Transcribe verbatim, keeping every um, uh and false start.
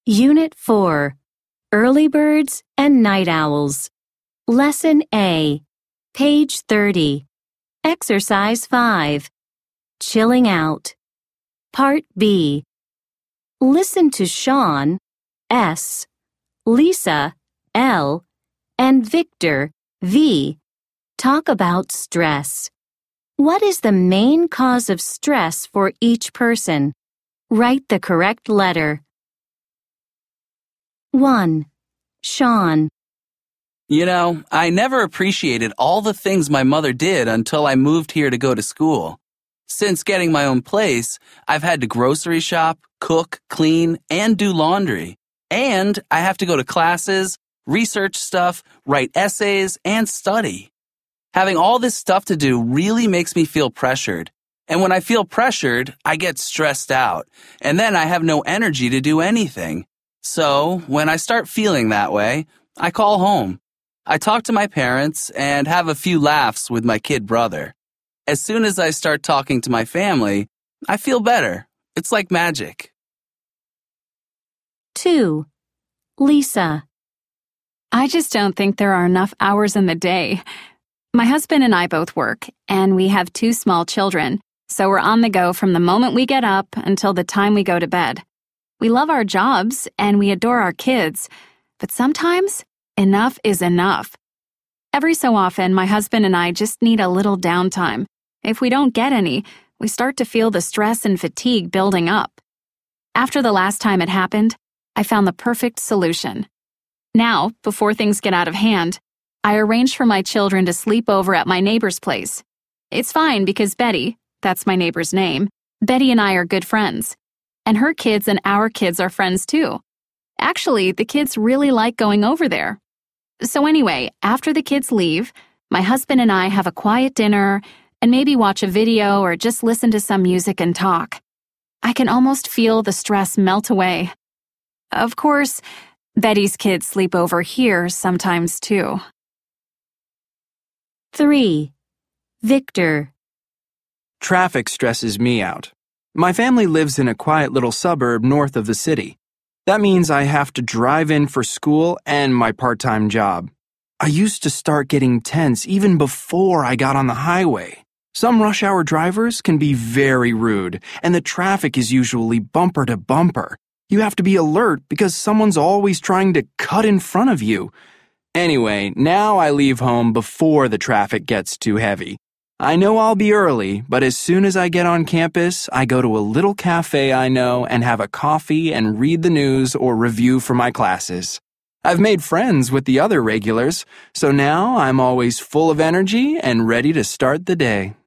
Unit four, Early Birds and Night Owls. Lesson A, page thirty. Exercise five, Chilling Out. Part B. Listen to Sean, S, Lisa, L, and Victor, V, talk about stress. What is the main cause of stress for each person? Write the correct letter. one. Sean. You know, I never appreciated all the things my mother did until I moved here to go to school. Since getting my own place, I've had to grocery shop, cook, clean, and do laundry. And I have to go to classes, research stuff, write essays, and study. Having all this stuff to do really makes me feel pressured. And when I feel pressured, I get stressed out. And then I have no energy to do anything. So, when I start feeling that way, I call home. I talk to my parents and have a few laughs with my kid brother. As soon as I start talking to my family, I feel better. It's like magic. two. Lisa. I just don't think there are enough hours in the day. My husband and I both work, and we have two small children, so we're on the go from the moment we get up until the time we go to bed. We love our jobs, and we adore our kids, but sometimes enough is enough. Every so often, my husband and I just need a little downtime. If we don't get any, we start to feel the stress and fatigue building up. After the last time it happened, I found the perfect solution. Now, before things get out of hand, I arrange for my children to sleep over at my neighbor's place. It's fine because Betty, that's my neighbor's name, Betty and I are good friends. And her kids and our kids are friends too. Actually, the kids really like going over there. So anyway, after the kids leave, my husband and I have a quiet dinner and maybe watch a video or just listen to some music and talk. I can almost feel the stress melt away. Of course, Betty's kids sleep over here sometimes too. three. Victor. Traffic stresses me out. My family lives in a quiet little suburb north of the city. That means I have to drive in for school and my part-time job. I used to start getting tense even before I got on the highway. Some rush hour drivers can be very rude, and the traffic is usually bumper to bumper. You have to be alert because someone's always trying to cut in front of you. Anyway, now I leave home before the traffic gets too heavy. I know I'll be early, but as soon as I get on campus, I go to a little cafe I know and have a coffee and read the news or review for my classes. I've made friends with the other regulars, so now I'm always full of energy and ready to start the day.